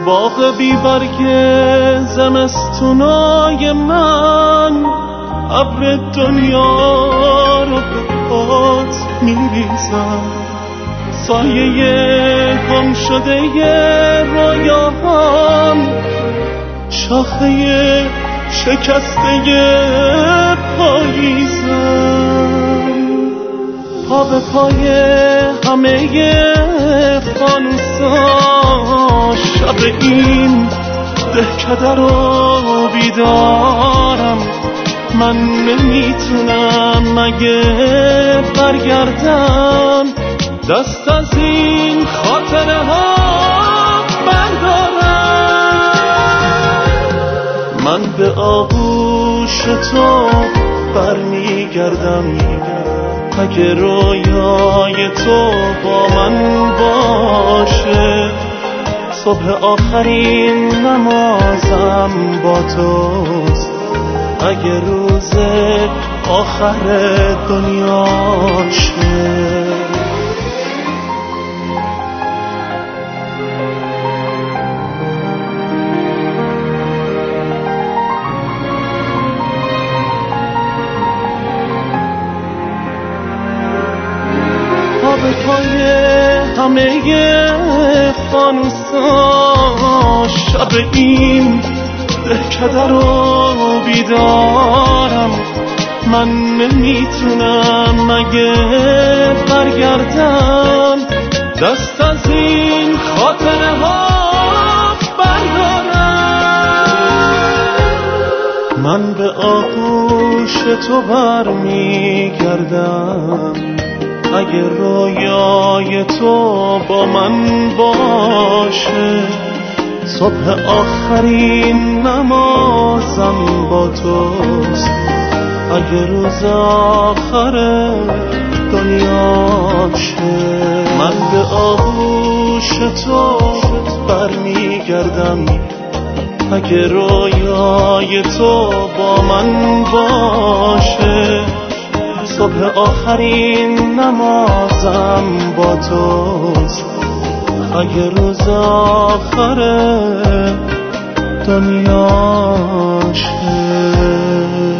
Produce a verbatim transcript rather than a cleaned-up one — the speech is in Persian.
باغ بیبرگ زمستونای من، ابر دنیا رو به پات میریزم، سایه گم شده رویاهام، شاخه شکسته پاییزم، پا به پای همه فانوسا، شب این دهکده رو بیدارم، من نمیتونم مگه برگردم، دست از این خاطره ها بردارم. من به آغوش تو برمیگردم، اگه رویای تو با من باشه، صبح آخرین نمازم با توست، اگه روز آخر دنیاشه. به پای همه فانوسا، شب این دهکده رو بیدارم، من نمیتونم مگه برگردم، دست از این خاطره ها بردارم. من به آغوش تو برمیگردم، اگه رویای تو با من باشه، صبح آخرین نمازم با توست، اگه روز آخر دنیاشه. من به آغوش تو برمیگردم، اگه رویای تو با من باشه، صبح آخرین نمازم با توست، اگه روز آخر دنیاشه.